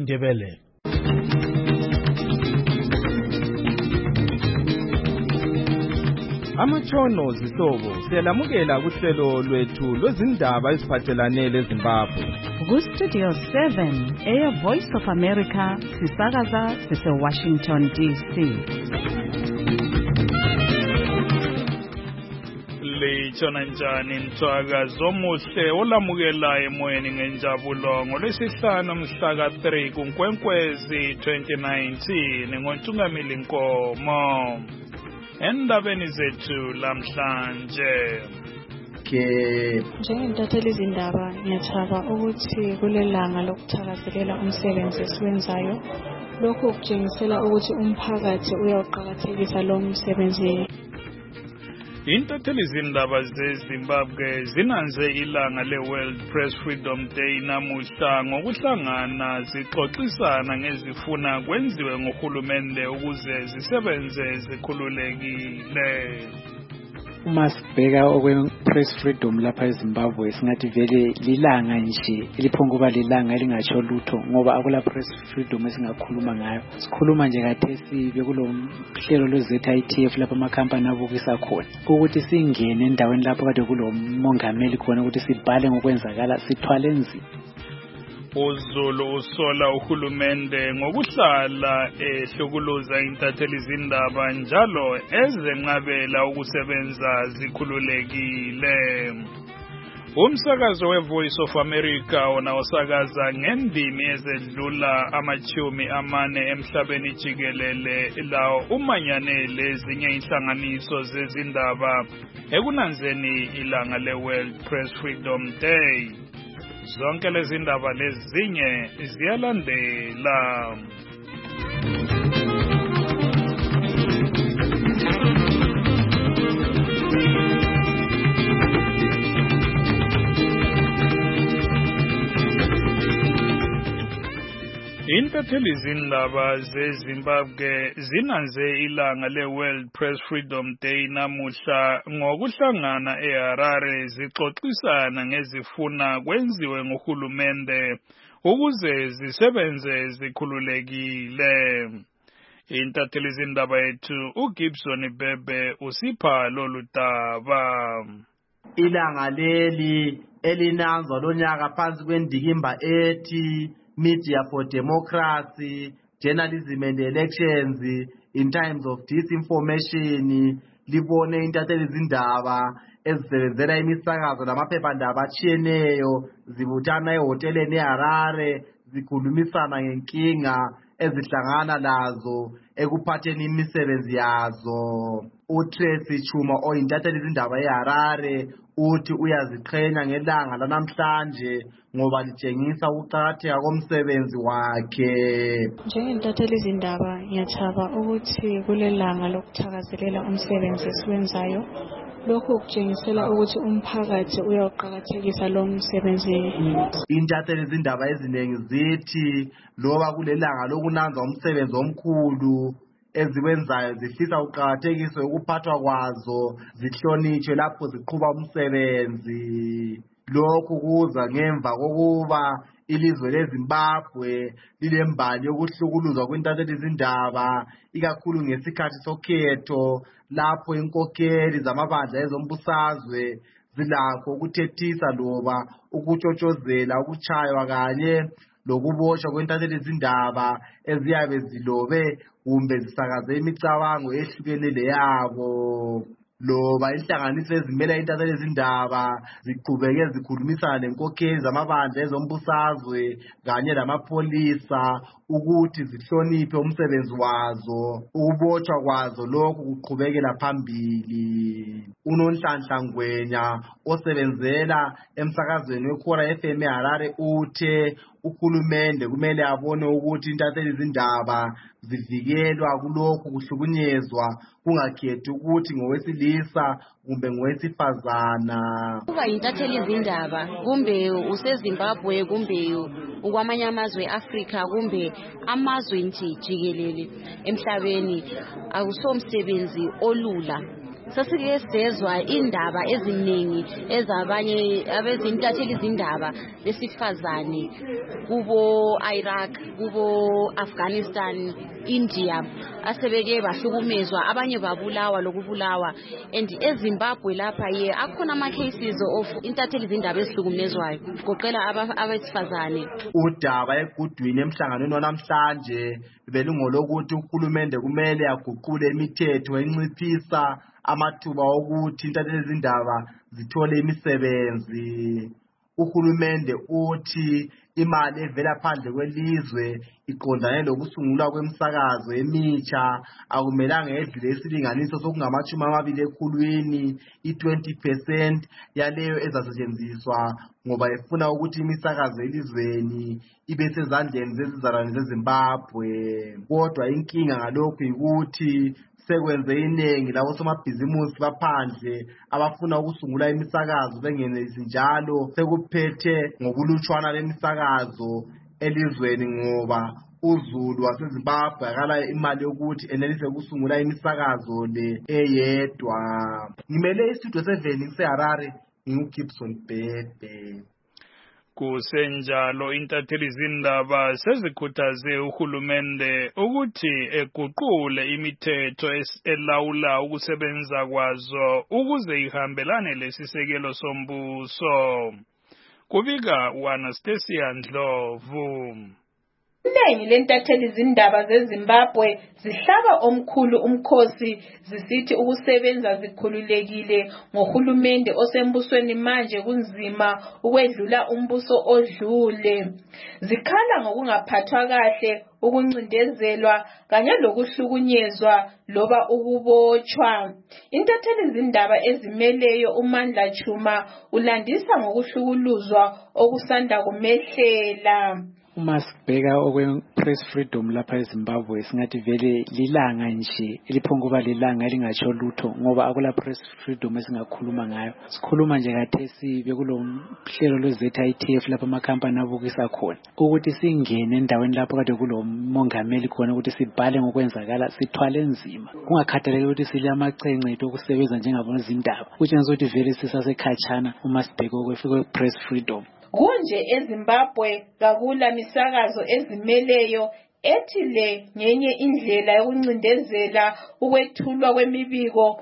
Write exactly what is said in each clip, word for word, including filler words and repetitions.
Ndebele. Amatshono zihlobo siyalamukela kuhlelo lwethu lwezindaba eziphathelane leZimbabwe. Ku Studio seven, Air Voice of America, sisakaza sise Washington D C. Litshona njani msakazo omuhle olamukela emoyeni ngenjabulo ngolwesihlanu mhla ka three kuNkwenkwezi twenty nineteen ngoNtungamili Nkomo. Endabeni zethu lamhlanje ke njengentatheli izindaba ngiyathaba ukuthi kulelanga lokuthakazelela umsebenzi esiwenzayo. Lokho kutshengisela ukuthi umphakathi uyawuqhakathekisa lo msebenzi. Intatheli izindaba zeZimbabwe zinanze ilanga le-World Press Freedom Day namuhla ngokuhlangana zixoxisana ngezifuna kwenziwe ngohulumende ukuze zisebenze zikhululekile. Uma sibheka okwe-press freedom lapha eZimbabwe singathi vele lilanga nje eliphonga kuba lilanga elingatsho lutho ngoba akula press freedom esingakhuluma ngayo. Sikhuluma nje kathesi bekulo hlelo lwe-Z I T F lapha amakhampani abukisa khona ukuthi singene endaweni lapho kade kulo mongameli khona ukuthi sibhale ngokwenzakala sithwale nzima. uZulu usola uhulumende ngokuhlala ehlukuluza intatheli izindaba njalo ezenqabela ukusebenza zikhululekile. Umsakazo weVoice of America ona osakaza ngendimi ezedlula amachumi amane emhlabeni jikelele lawo umanyanele ezinye inhlanganiso zezindaba ekunanzeni ilanga le-World Press Freedom Day. Zonke lezi ndaba lezinye ziyalandela. Intatheli izindaba zeZimbabwe zinanze ilanga le-World Press Freedom Day namuhla ngokuhlangana eHarare zixoxisana ngezifuna kwenziwe ngohulumende ukuze zisebenze zikhululekile. Intatheli izindaba yethu uGibson Bebe usipha lolu daba. Ilanga leli elinanzwa lonyaka phansi kwendikimba ethi Media for Democracy, Journalism and Elections in Times of Disinformation, libone intatheli izindaba ezisebenzela imisakazo lamaphephandaba atshiyeneyo zibuthana ehoteleni eHarare zikhulumisana ngenkinga ezihlangana lazo ekuphatheni imisebenzi yazo. uTracy Chuma oyintatheli izindaba eHarare uthi uyaziqhenya ngelanga lanamhlanje ngoba litshengisa ukuqakatheka komsebenzi wakhe. Njengentatheli izindaba ngiyathaba ukuthi kulelanga lokuthakazelela umsebenzi esiwenzayo. Lokho kutshengisela ukuthi umphakathi uyawuqhakathekisa lo msebenzi. Intatheli izindaba eziningi zithi loba kulelanga lokunanza umsebenzi omkhulu eziwenzayo zifisa uqhakathekiswe ukuphathwa kwazo zihlonitshwe lapho ziqhuba umsebenzi. Lokhu kuza ngemva kokuba ilizwe leZimbabwe lilembali yokuhlukuluzwa kwintatheli izindaba ikakhulu ngesikhathi sokhetho lapho inkokheli zamabandla ezombusazwe zilakho ukuthethisa loba ukutshotshozela ukutshaywa kanye lokuboshwa kwintatheli izindaba eziyabe zilobe kumbe zisakaze imicabango ehlukenele yabo. Loba inhlanganiso ezimela intatheli izindaba ziqhubeke zikhulumisana nenkokheli zamabandla ezombusazwe kanye lamapholisa ukuthi zihloniphe umsebenzi wazo, ukubotshwa kwazo lokhu kuqhubekela phambili. uNonhlanhla Ngwenya osebenzela emsakazweni weKhora F M eHarare uthe uhulumende kumele abone ukuthi intatheli izindaba zivikelwa kulokhu kuhlukunyezwa kungakhethi ukuthi ngowesilisa kumbe ngowesifazana. Kuba intatheli izindaba kumbe useZimbabwe kumbe ukwamanye amazwe eAfrika kumbe amazwe nje jikelele emhlabeni akusomsebenzi olula sasike sezwa indaba eziningi ezabanye abezintatheli izindaba besifazane kubo Iraq, kubo Afghanistan, India asebeke bahlukumezwa, abanye babulawa lokubulawa. And eZimbabwe lapha ye akhona ama cases of intatheli izindaba ezihlukumezwayo goqela abesifazane. Udaba egudwini emhlanganweni wanamhlanje belungolokuthi uhulumende kumele aguqule imithetho enciphisa amathuba okuthi intatheli izindaba zithole imisebenzi. Uhulumende uthi imali evela phandle kwelizwe iqondane lokusungulwa kwemsakazo emitsha akumelanga edlule isilinganiso sokungamachumi amabili ekhulwini i-twenty percent yaleyo ezasetshenziswa ngoba efuna ukuthi imisakazo elizweni ibe sezandleni zezizalwane zeZimbabwe. Kodwa inkinga ngalokhu ukuthi sekwenze iningi labo somabhizimusi baphandle abafuna ukusungula imisakazo bengenelisi njalo sekuphethe ngobulutshwana bemisakazo elizweni ngoba uZulu waseZimbabwe akala imali yokuthi enelise ukusungula imisakazo le eyedwa. Ngimele istudio seven seHarare nginguGibson Bhebhe. Kusenjalo intatheli izindaba sezikhuthaze uhulumende ukuthi eguqule imithetho elawula ukusebenza kwazo ukuze ihambelane lesisekelo sombuso. Kubika uAnastasia Ndlovu. Iningi lentatheli izindaba zeZimbabwe zihlaba omkhulu umkhosi zisithi ukusebenza zikhululekile ngohulumende osembusweni manje kunzima ukwedlula umbuso odlule. Zikhala ngokungaphathwa kahle, ukuncindezelwa kanye lokuhlukunyezwa loba ukubotshwa. Intatheli izindaba ezimeleyo uMandla Chuma ulandisa ngokuhlukuluzwa okusanda kumehlela. Uma sibheka okwe-press freedom lapha eZimbabwe singathi vele lilanga nje eliphonguba lilanga elingatsho lutho ngoba akula press freedom esingakhuluma ngayo. Sikhuluma nje kathesi bekulo mhlelo lwe-Z I T F lapha amakhampani abukisa khona ukuthi singene endaweni lapho kade kulo mongameli khona ukuthi sibhale ngokwenzakala sithwale nzima kungakhathaleki ukuthi sile amacencetho okusebenza njengabonozindaba kutshengisa ukuthi vele sisasekhatshana uma sibheka okwe-press freedom. Kunje eZimbabwe kakula misakazo ezimeleyo ethi le ngenye indlela yokuncindezela ukwethulwa kwemibiko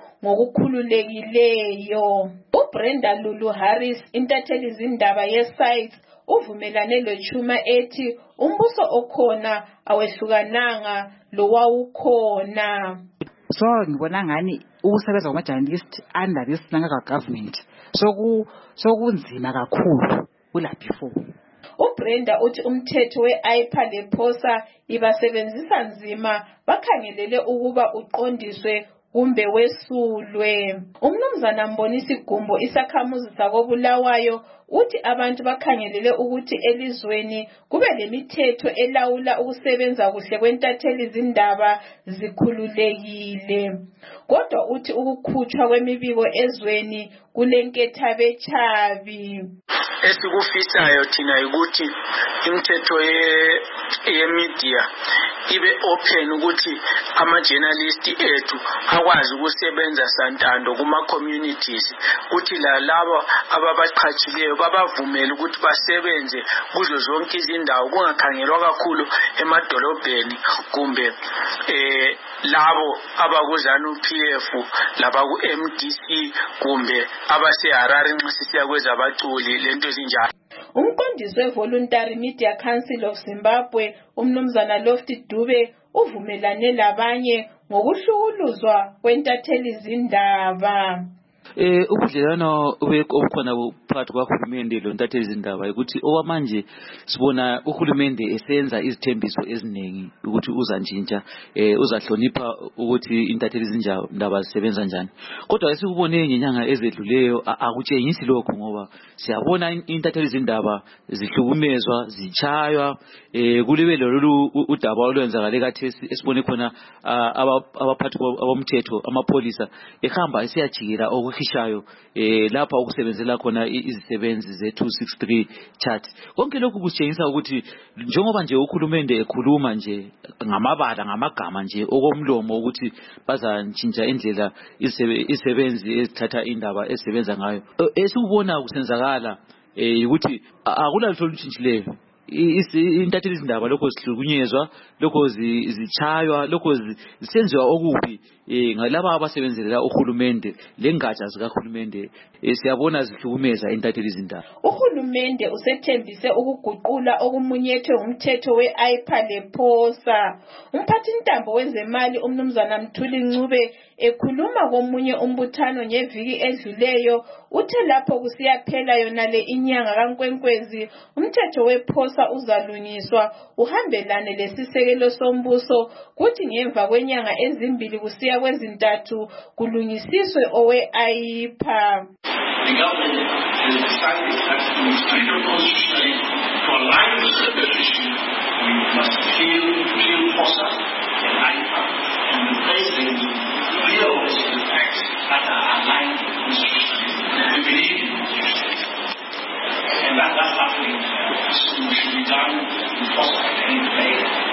ngokukhululekileyo. uBrenda Lulu Harris intatheli izindaba yeSite uvumelane loChuma ethi umbuso okhona awehlukananga lowawukhona. So ngibona ngani ukusebenza kwama journalist under this nanga government soku sokunzima kakhulu kula before. uBrenda uthi umthetho we-I P A lePhosa ibasebenzisa nzima bakhangelele ukuba uqondiswe kumbe wesulwe. Umnumzana Mbonisi Gumbo isakhamuzi sakobulawayo uthi abantu bakhangelele ukuthi elizweni kube lemithetho elawula ukusebenza kuhle kwentatheli izindaba zikhululekile. Kodwa uthi ukukhutshwa kwemibiko ezweni kulenkethabetshabi. Esikufisayo thina ukuthi imithetho ye yemedia ibe open ukuthi ama journalists ethu akwazi ukusebenza santando kuma communities ukuthi la labo ababaqhatshileyo babavumele ukuthi basebenze kuzo zonke izindawo kungakhangelwa kakhulu emadolobheni kumbe eh labo abakuzana uP F laba ku M D C kumbe abaseHarare nxa sisiya kwezabaculi lento ezinjalo. Umqondisi we-Voluntary Media Council of Zimbabwe umnumzana Lofty Dube uvumelane labanye ngokuhlukuluzwa kwentatheli izindaba. Eh ubudlelwano obukhona phakathi kwaHulumende lontatheli izindaba ukuthi okwamanje sibona uHulumende esenza izithembiso eziningi ukuthi uzantshintsha eh uzahlonipha ukuthi intatheli izindaba zisebenza kanjani. Kodwa esikubone ngenyanga ezedluleyo akutshengisi lokho ngoba siyabona intatheli izindaba zihlukumezwa zichaywa eh kulebe lolu udaba olwenzakale kathesi esibone khona abaphathi abomthetho amapolisa ehamba esiyajikela oku abakukhishyayo eh lapha ukusebenzela khona izisebenzi ze two sixty-three chart. Konke lokhu kusitshengisa ukuthi njengoba nje ukhulumende ekhuluma nje ngamabala ngamagama nje okomlomo ukuthi bazantshintsha indlela izisebenzi ezithatha indaba ezisebenza ngayo. Esubona kusenzakala eh ukuthi akulalutho olutshintshileyo. Intatheli izindaba lokho zihlukunyezwa, lokho zichaywa, lokho zisenziwa okubi ngalabo abasebenzelela uhulumende lengatsha zikahulumende. Siyabona zihlukumeza intatheli izindaba. Uhulumende usethembise ukuguqula okumunyethwe umthetho we-I P A lePhosa. Umphathi ntambo wezemali umnumzana Mthuli Ncube ekhuluma komunye umbuthano ngeviki edluleyo uthe lapho kusiyaphela yona le inyanga kaNkwenkwezi umthetho wePhosa uzalungiswa uhambelane lesisekelo sombuso kuthi ngemva kwenyanga ezimbili kusiya kwezintathu kulungisiswe owe-I P A. The government has decided that in strict constitutionally to align with the position, we must repeal repeal P O S A and I P A and replace them with clear oversight acts that are aligned constitutionally. We believe in constitutionalism. And that that's happening soon should be done in P O S A and in May.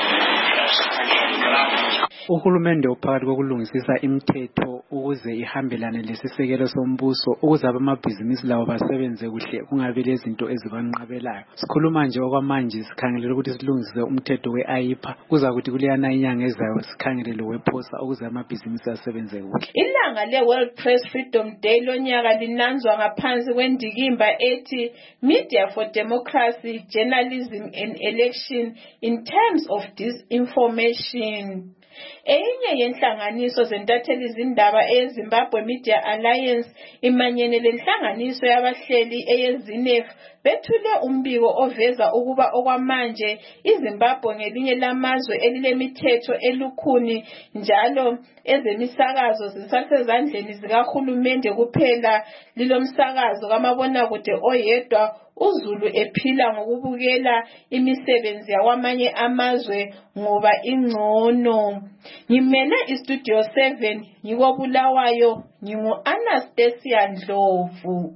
Uhulumende uphakathi kokulungisisa imithetho ukuze ihambelane lesisekelo sombuso ukuze abamabhizinisi lawo basebenze kuhle kungabe lezinto ezibanqabelayo. Sikhuluma nje okwamanje sikhangelele ukuthi silungise umthetho we-I P A kuza ukuthi kuleyana inyanga ezayo sikhangelele wePhosa ukuze amabhizinisi asebenze kuhle. Ilanga le-World Press Freedom Day lonyaka linanzwa ngaphansi kwendikimba ethi Media for Democracy, Journalism and Election in Times of Disinformation. Enye yenhlanganiso zentatheli izindaba eZimbabwe Media Alliance imanyene lenhlanganiso yabahleli eyeZINEF bethule umbiko oveza ukuba okwamanje iZimbabwe ngelinye lamazwe elilemithetho elukhuni njalo ezemisakazo zisasezandleni zikahulumende kuphela lilomsakazo kamabonakude oyedwa uZulu ephila ngokubukela imisebenzi yakwamanye amazwe ngoba ingcono. Ngimele iStudio seven ngikobulawayo ngingu Anastasia Ndlovu.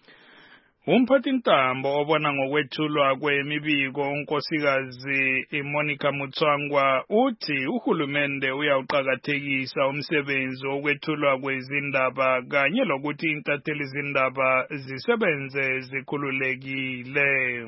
Umphathi ntambo obona ngokwethulwa kwemibiko unkosikazi Monica Mutswangwa uthi uhulumende uyawuqakathekisa umsebenzi wokwethulwa kwezindaba kanye lokuthi intatheli izindaba zisebenze zikhululekile.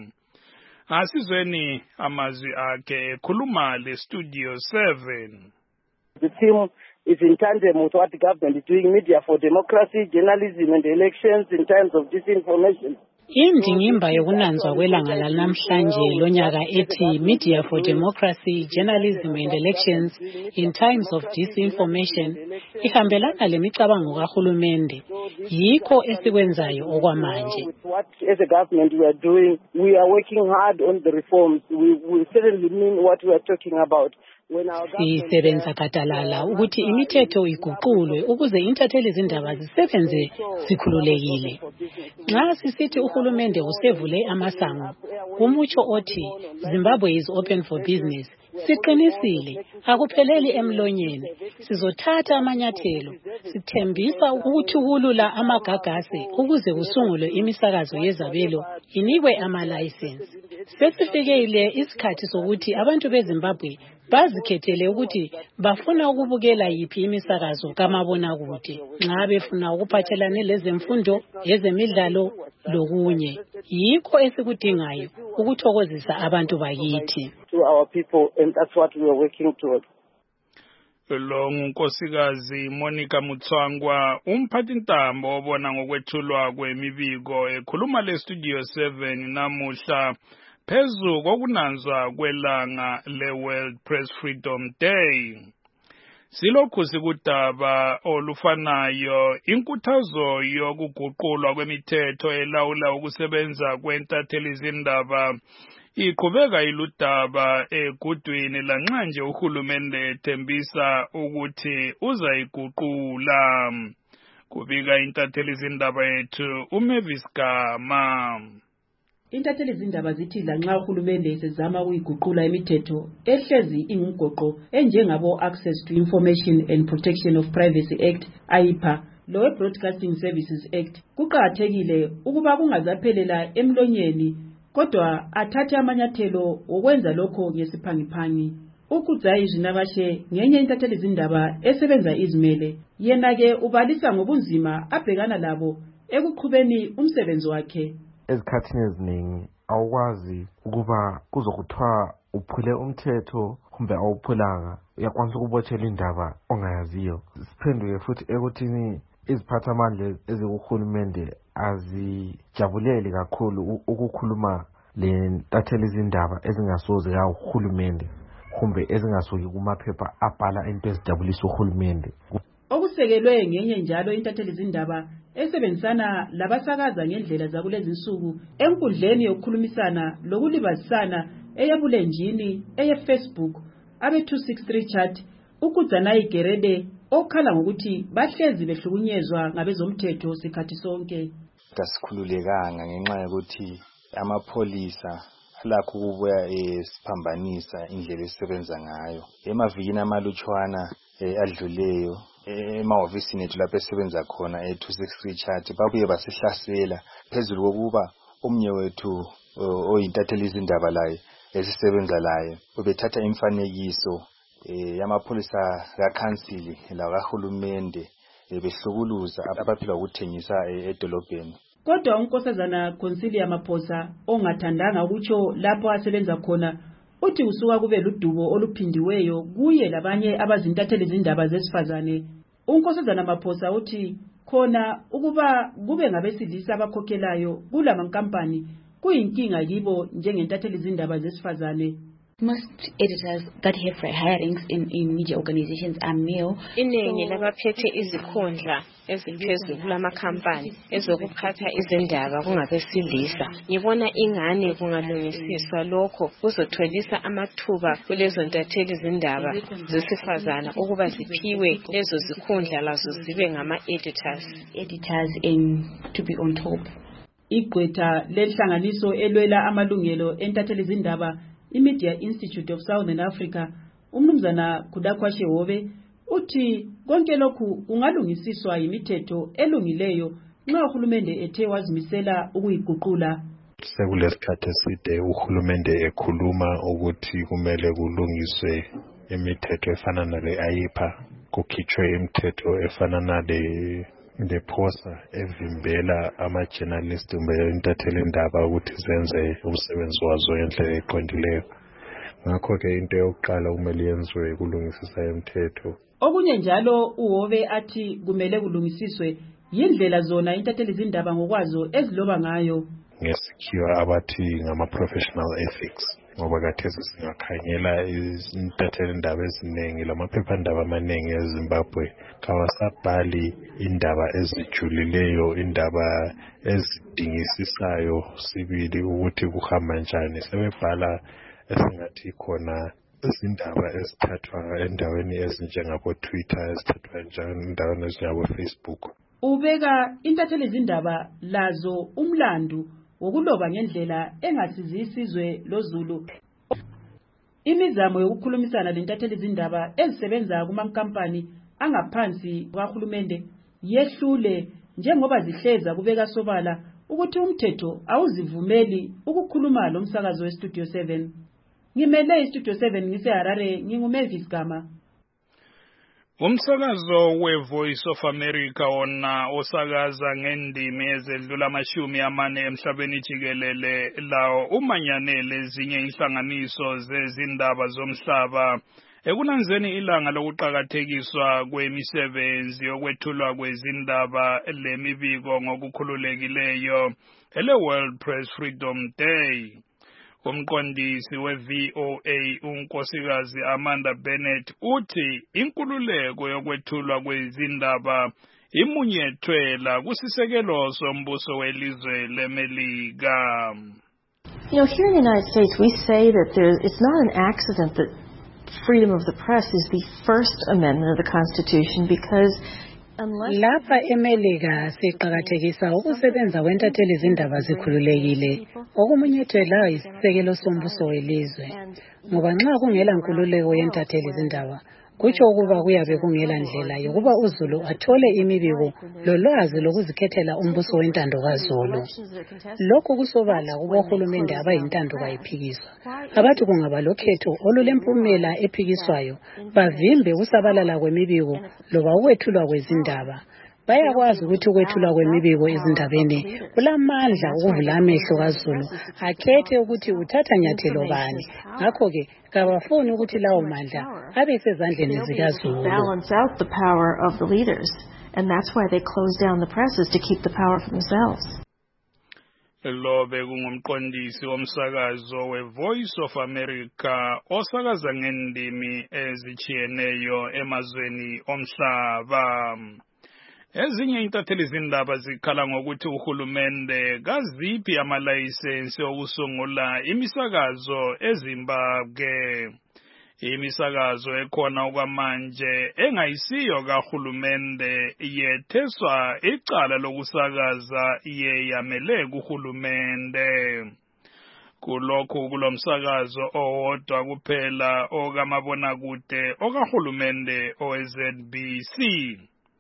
Asizweni amazwi akhe ekhuluma leStudio seven. The team is in tandem with what the government is doing, Media for Democracy, Journalism and Elections in Times of Disinformation. Indingimba yokunanzwa kwelanga lanamhlanje lonyaka ethi Media for Democracy, Journalism and Elections in Times of Disinformation ihambelana lemicabango kahulumende yikho esikwenzayo okwamanje. What as a government we are doing, we are working hard on the reforms. We, we certainly mean what we are talking about. Sisebenza gadalala ukuthi imithetho iguqulwe ukuze intatheli izindaba zisebenze zikhululekile. Nxa sisithi uhulumende usevule amasango, umutsho othi Zimbabwe is open for business. Siqinisile, akupheleli emlonyeni. Sizothatha amanyathelo, sithembisa ukuthukulula amagagasi ukuze kusungulwe imisakazo yezabelo inikwe ama-license. Sesifikile isikhathi sokuthi abantu beZimbabwe bazikhethele ukuthi bafuna ukubukela yiphi imisakazo kamabonakude nxa befuna ukuphathelane lezemfundo, ezemidlalo lokunye. Yikho esikudingayo ukuthokozisa abantu bakithi. To our people, and that's what we are working towards. Lo nkosikazi Monica Mutswangwa umphathi ntambo obona ngokwethulwa kwemibiko ekhuluma leStudio seven namuhla phezu kokunanzwa kwelanga le-World Press Freedom Day. Silokhu sikudaba olufanayo inkuthazo yokuguqulwa kwemithetho elawula ukusebenza kwentatheli izindaba iqhubeka iludaba egudwini lanxa nje uhulumende ethembisa ukuthi uzayiguqula. Kubika intatheli izindaba yethu uMavis Gama. Intatheli izindaba zithi lanxa uhulumende esezama ukuyiguqula imithetho ehlezi ingugoqo enjengabo Access to Information and Protection of Privacy Act I P A lo we-Broadcasting Services Act kuqakathekile ukuba kungazaphelela emlonyeni kodwa athathe amanyathelo okwenza lokho ngesiphangiphangi. Ukudzayi Jinabashe ngenye intatheli zindaba esebenza izimele yena-ke ubalisa ngobunzima abhekana labo ekuqhubeni umsebenzi wakhe. Ezikhathini eziningi awukwazi ukuba kuzokuthiwa uphule umthetho kumbe awuphulanga, uyakwanisa ukubotshela indaba ongayaziyo. Siphenduke futhi ekuthini iziphathamandla ezikuhulumende azijabuleli kakhulu ukukhuluma le ntatheli zindaba ezingasoze ka uhulumende kumbe ezingasuki kumaphepha abhala into ezijabulisa uhulumende. Okusekelwe ngenye njalo intatheli zindaba esebenzisana labasakaza ngendlela zakulezi insuku enkundleni yokukhulumisana lokulibazisana eyabulenjini eye-Facebook abe two sixty-three chat ukudzanayi Gerede okhala ngokuthi bahlezi behlukunyezwa ngabezomthetho sikhathi sonke. Kasikhululekanga ngenxa yokuthi amapholisa lakho ukubuya esiphambanisa indlela esisebenza ngayo. Emavikini amalutshwana adluleyo emahhovisini ethu lapho esebenza khona e two sixty-three chat babuye basihlasela phezulu kokuba umnye wethu oyintatheli izindaba laye esisebenza laye ubethatha imfanekiso yamapholisa kakhansili lakahulumende behlukuluza abaphila ukuthengisa edolobheni. Kodwa unkosazana Consilia Maphosa ongathandanga ukutsho lapho asebenza khona uthi usuka kube ludubo oluphindiweyo kuye labanye abazintatheli izindaba zesifazane. Unkosazana Maphosa uthi khona ukuba kube ngabesilisa abakhokhelayo kulama nkampani kuyinkinga kibo njengentatheli izindaba zesifazane. Most editors that have hirings in, in media organizations are male. Iningi labaphethe izikhundla eziphezulu kulamakhampani ezokuphatha izindaba kungabesilisa. Ngibona ingane kungalungisiswa lokho kuzotholisa amathuba kulezo ntatheli izindaba zesifazana ukuba ziphiwe lezo zikhundla lazo zibe ngama-editors. Editors in to be on top. Igqwetha lenhlanganiso elwela amalungelo entatheli izindaba iMedia Institute of Southern Africa umnumzana Kudakwashe Hobe uthi konke lokhu kungalungisiswa yimithetho elungileyo nxa uhulumende ethe wazimisela ukuyiguqula. Sekulesikhathi eside uhulumende ekhuluma ukuthi kumele kulungiswe imithetho efana nale ayipa kukhitshwe imithetho efana nale ndephosa evimbela ama-journalist kumbe intatheli indaba ukuthi zenze umsebenzi wazo ngendlela eqondileyo. Ngakho-ke into yokuqala kumele yenziwe kulungisisa imithetho. Okunye njalo uHobe athi kumele kulungisiswe yindlela zona intatheli izindaba ngokwazo eziloba ngayo. Ngesikhiwa abathi ngama-professional ethics. Ngoba kathesi singakhangela intatheli indaba eziningi lamaphephandaba amaningi eZimbabwe kawasabhali indaba ezijulileyo, indaba ezidingisisayo sibili ukuthi kuhamba njani. Sebebhala esingathi khona izindaba ezithathwa endaweni ezinjengabo-Twitter, ezithathwa endaweni ezinjengabo-Facebook. Ubeka intatheli izindaba lazo umlandu wokuloba ngendlela engasizi isizwe loZulu. Imizamo yokukhulumisana lentatheli izindaba ezisebenza kumankampani angaphansi kahulumende yehlule njengoba zihleza kubeka sobala ukuthi umthetho awuzivumeli ukukhuluma lo msakazo weStudio seven. Ngimele iStudio seven ngiseHarare nginguMavis Gama. Umsakazo we-Voice of America wona osakaza ngendimi ezedlula amashumi amane emhlabeni jikelele lawo umanyane lezinye inhlanganiso zezindaba zomhlaba ekunanzeni ilanga lokuqhakathekiswa kwemisebenzi yokwethulwa kwezindaba lemibiko ngokukhululekileyo ele World Press Freedom Day. Umqondisi we-V O A unkosikazi Amanda Bennett uthi inkululeko yokwethulwa kwezindaba imunyethwela kusisekelo sombuso welizwe leMelika. You know, here in the United States we say that there it's not an accident that freedom of the press is the first amendment of the Constitution because lapha eMelika siqhakathekisa ukusebenza kwentatheli izindaba zikhululekile okumunyethwela isisekelo sombuso welizwe ngoba nxa kungela nkululeko yentatheli izindaba kutsho ukuba kuyabe kungela ndlela yokuba uZulu athole imibiko lolwazi lokuzikhethela umbuso wentando kaZulu. Lokhu kusobala kubohulumende abayintando bayiphikiswa. Abathi kungaba lokhetho olulempumela ephikiswayo bavimbe ukusabalala kwemibiko loba ukwethulwa kwezindaba. Bayakwazi ukuthi ukwethulwa kwemibiko ezindabeni kulamandla ukuvula amehlo kaZulu akhethe ukuthi uthatha nyathelo bani. Ngakho-ke kabafuni ukuthi lawo mandla abe sezandleni zikaZulu. Balance out the power of the leaders, and that's why they close down the presses to keep the power for themselves. Lo bekungumqondisi womsakazo we-Voice of America osakaza ngendimi ezichiyeneyo emazweni omhlaba. Ezinye intatheli zindaba zikhala ngokuthi uhulumende kaziphi amalayisensi okusungula imisakazo eZimbabwe. Imisakazo ekhona okwamanje engayisiyo kahulumende yetheswa icala lokusakaza yeyamele kuhulumende. Kulokhu kulomsakazo owodwa kuphela okamabonakude okahulumende o-Z B C.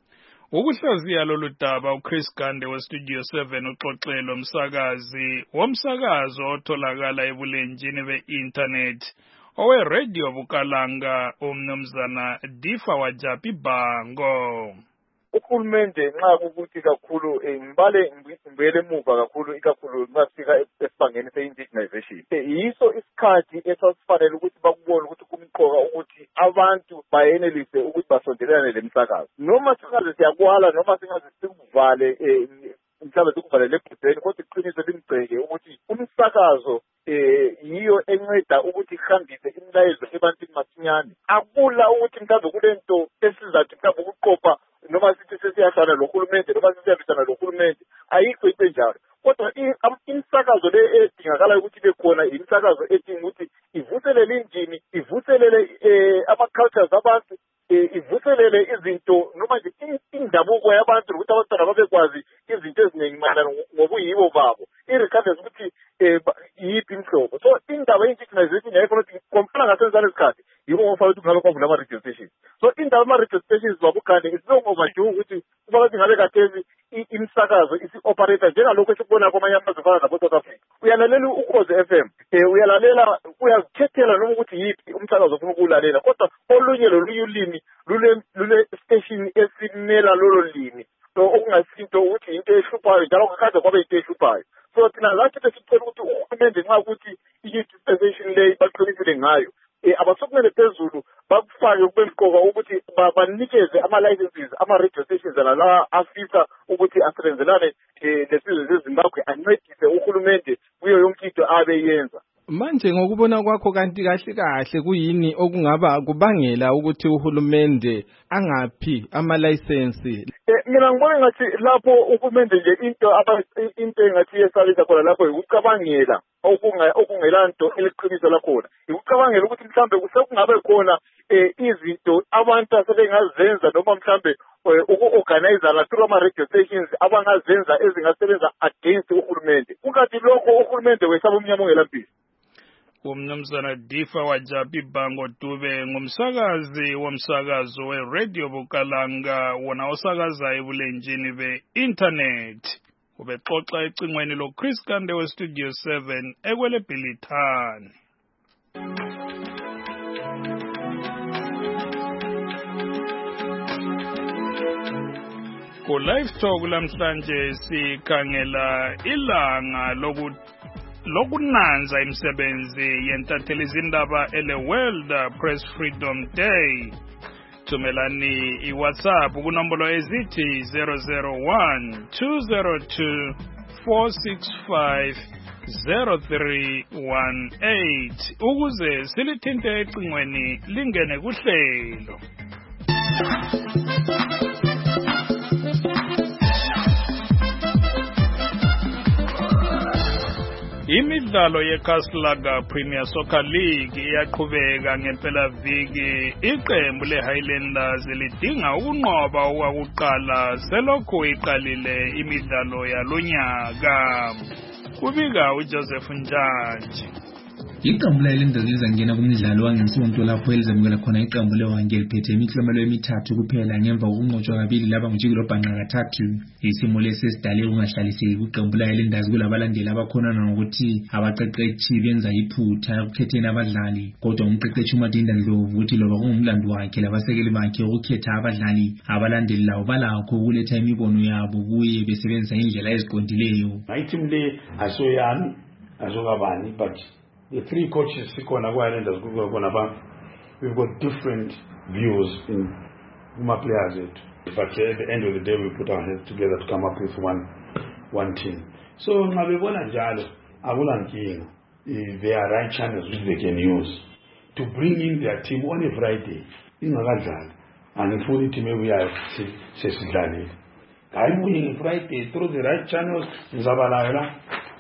Ukuhlaziya lolu daba uChris Gande weStudio seven uxoxelo umsakazi womsakazo otholakala ebulenjini be-internet owe-radio Bukalanga umnumzana Difa Wajapi Bango. Uhulumende nxa kukuthi kakhulu ngibale ngimbele emuva kakhulu ikakhulu ngasifika esibangeni se-indigenization. Yiso isikhathi esasifanele ukuthi bakubone ukuthi kumqoka ukuthi abantu bayenelise ukuthi basondelane lemsakazo. Noma singaze siyakwala noma singaze sikuvale mhlawumbe sikuvale lebhudeni kodwa iqiniso limgceke ukuthi umsakazo eh yiyo enceda ukuthi ihambise imilayezo ebantwini masinyane. Akula ukuthi mhlawumbe kulento esizathi mhlawumbe ukuqopha noma sithi sesiyahlala lohulumende noma sesiyabisana lohulumende ayikho into enjalo. Kodwa imsakazo le edingakala ukuthi ibe khona imsakazo edinga ukuthi ivuselele injini, ivuselele ama-cultures abantu, ivuselele izinto noma nje indabuko yabantu ukuthi abantwana babekwazi izinto eziningi mayelana ngobuyibo babo. Irregardless ukuthi yiphi inhlobo. So indaba ye-indigenization yayifuna ukuthi komfana ngasenzana isikhathi yibo ngofanele ukuthi ngabe kwavula ama-radio stations. So indaba ama-radio stations babukane is-long overdue ukuthi kuba kathi ngabe kathezi imsakazo isi-operator njengalokhu esikubona kwamanye amazwe afana nabo-South Africa. Uyalalela uKhozi F M, uyalalela uyazikhethela noma ukuthi yiphi umsakazo ofuna ukuwulalela, kodwa olunye lolunye ulimi lule station esimela lolo limi okungasinto ukuthi into ehluphayo njalo kakaze kwabe into ehluphayo. So thina lathi besicela ukuthi uhulumende nxa ukuthi i-dispensation le baqinisile ngayo abasukumele phezulu bakufake kube mqoka ukuthi banikeze ama-licenses ama-radio stations la afisa ukuthi asebenzelane lesizwe seZimbabwe ancedise uhulumende kuyo yonke into abe yenza. Manje ngokubona kwakho kanti kahle kahle kuyini okungaba kubangela ukuthi uhulumende angaphi ama-license? Mina ngibona ngathi lapho uhulumende nje into into engathi yesabisa khona lapho ukucabangela okungelanto eliqiniso lakhona. Ukucabangela ukuthi mhlambe kusekungabe khona izinto abantu asebengazenza noma mhlambe uku-organize la through ama-radio stations abangazenza ezingasebenza against uhulumende. Kungathi lokho uhulumende wesaba umnyama ongelampisi. Umnumzana Difa Wajapi Bango Dube ngumsakazi womsakazo we-radio Bukalanga wona osakaza ebulenjini be-internet. Ubexoxa ecingweni lo Chris Gande weStudio seven ekwele Bhilithani. Ku live talk lamhlanje sikhangela ilanga lokuthi lokunanza imisebenzi yentatheli izindaba ele World Press Freedom Day. Thumelani iWhatsApp kunombolo ezithi zero zero one two zero two four six five zero three one eight ukuze silithinte ecingweni lingene kuhlelo. Imidlalo yeKaslaga Premier Soccer League iyaqhubeka ngempela viki. Iqembu leHighlanders lidinga ukunqoba okwakuqala selokhu iqalile imidlalo yalonyaka. Kubika uJoseph Njanji. Iqembu layilenza lizangena kumdlalo wangesonto lapho elizamukela khona iqembu lewange liphethe imiklomelo emithathu kuphela ngemva kokunqotshwa kabili laba ngijikelo bhanqa kathathu. Isimo lesi sidale ungahlaliseki kwiqembu layilendazi kulabalandeli abakhonana ngokuthi abaqeqetshi benza iphutha ekukhetheni abadlali, kodwa umqeqetshi uMadinda Ndlovu uthi loba kungumlando wakhe labasekeli bakhe ukukhetha abadlali, abalandeli lawo balakho ukuletha imibono yabo kuye besebenzisa indlela eziqondileyo. Itim le asoyani azokabani but the three coaches sikona kwaLanders kukona ba we've got different views in my players it. But at the end of the day we put our heads together to come up with one one team. So ngabebona njalo akulankinga. There are right channels which they can use to bring in their team on a Friday ingakadlali and full team we are sesidlalile. Kayibuye Friday through the right channels ngizabalala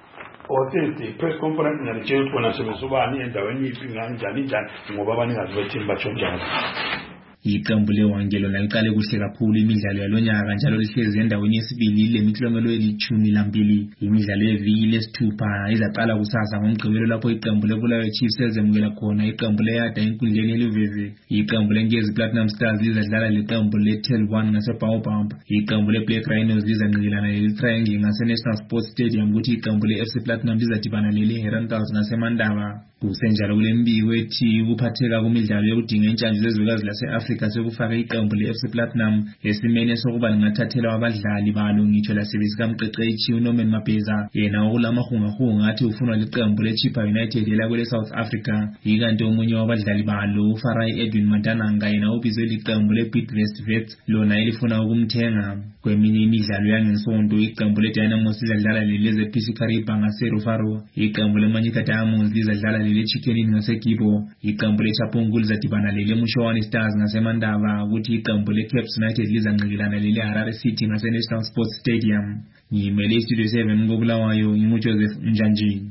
Othete press conference ngalitshela ukuthi bona sebesubani endaweni yiphi kanjani njani ngoba abaningazi bethimba bachonjana. Iqembu lewangelo naliqale kuhle kakhulu imidlalo yalonyaka njalo lihlezi endaweni yesibili lemiklomelo elithumi lambili. Imidlalo yeviki lesithupha izaqala kusasa ngomgqibelo lapho iqembu leBulawayo Chiefs ezemukela khona iqembu leYada enkundleni eLuveve. Iqembu leNgezi Platinum Stars lizadlala leqembu leTel one ngaseBaobab. Iqembu leBlack Rhinos lizanqikilana leTriangle ngaseNational Sports Stadium kuthi iqembu leF C Platinum lizadibana leHerentals ngaseMandaba. Kusenjalo kule mbiko ethi ukuphatheka kumidlalo yokudinga intshanje zezwekazi lase-Afrika sekufaka iqembu le-F C Platinum esimene sokuba lingathathelwa abadlali balo ngitsho lasebesikamqeqetshi uNorman Mabheza yena okulamahungahunga athi ufunwa liqembu le-Chippa United elakwele South Africa. Ikanti omunye wabadlali balo uFarai Edwin Mantananga yena ubizwe liqembu le-Bidvest Wits lona elifuna ukumthenga. Kweminye imidlalo yangesonto iqembu le-Dynamos lizadlala lele-Z P C Kariba ngaseRufaro. Iqembu le-Manyika Diamonds lizadlala lele-Chicken ngaseGibo. Iqembu le-Chapungu lizadibana lele-Mushoani Stars ngaseMandaba kuthi iqembu le-Caps United lizanqikilana lele-Harare City ngase-National Sports Stadium. Ngiyimele iStudio seven koBulawayo nginguJoseph Njanjini.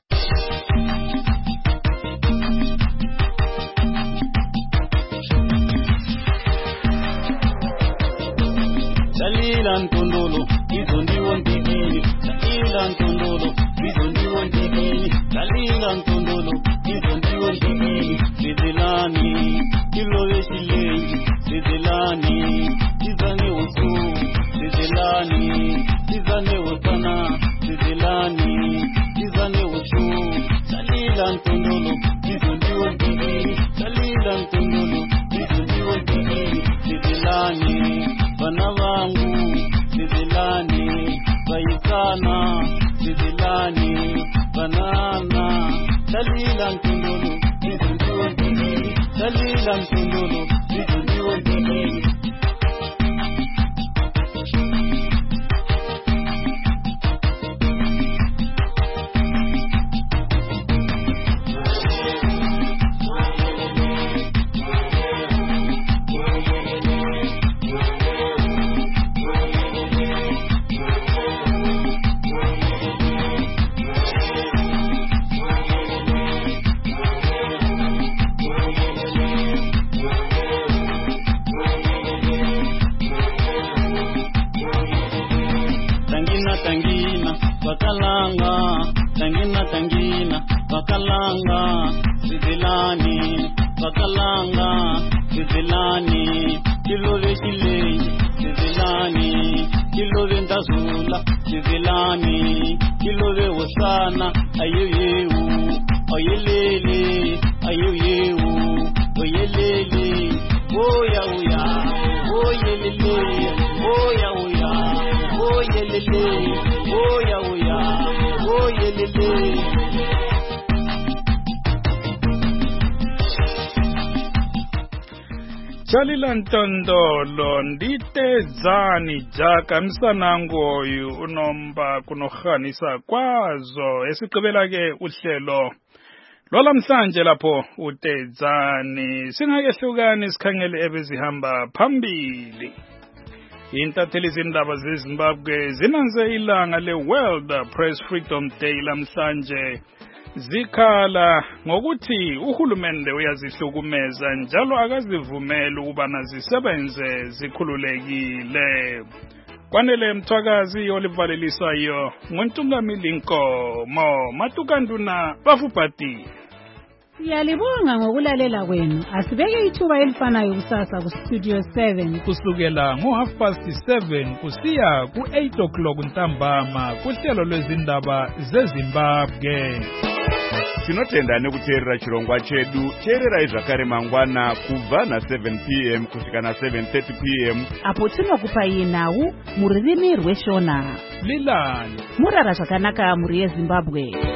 Dalila Ntondolo, izondiwo ndikini. Dalila Ntondolo, izondiwo ndikini. Dalila Ntondolo, izondiwo ndikini. Sizelani, ilove silengi. Sizelani, izane usu. Sizelani, izane usana. Sizelani, izane usu. Dalila Ntondolo, izondiwo ndikini. Dalila Ntondolo, izondiwo ndikini. Sizelani, bana wangu sizelani bayikana sizelani banana dalila Ntondolo izondiwo ndikini dalila Ntondolo izondiwo ndikini. Bakalanga, tangina tangina, bakalanga, sizelani, bakalanga, sizelani, kilove kilei, sizelani, kilove ndazula, sizelani, kilove wasana, ayoyewu, oyelele, ayoyewu, oyelele, oya oya, oyelele, oya oya, oyelele, oya oya, oyelele. Dalila Ntondolo nditezani jaka msanangoyu unomba kunohanisa kwazo esigqibela ke uhlelo lwalamhlanje lapho utezani singakehlukani sikhangele ebezihamba phambili. Intatheli zindaba zeZimbabwe zinanze ilanga le-World Press Freedom Day lamhlanje zikhala ngokuthi uhulumende uyazihlukumeza njalo akazivumeli ukubana zisebenze zikhululekile. Kwanele Mthwakazi olivalelisayo nguntungamili Nkomo Matukanduna bafupati. Siyalibonga ngokulalela kwenu. Asibeke ithuba elifanayo kusasa ku Studio seven kusukela ngo half past seven kusiya ku eight o'clock ntambama kuhlelo lwezindaba zeZimbabwe. Tinotenda nekuteerera chirongwa chedu. Teererai zvakare mangwana kubva na seven p m kusvika na seven thirty p m apo tinokupai nhau mururimi rweshona. Lilani murara zvakanaka muri yeZimbabwe.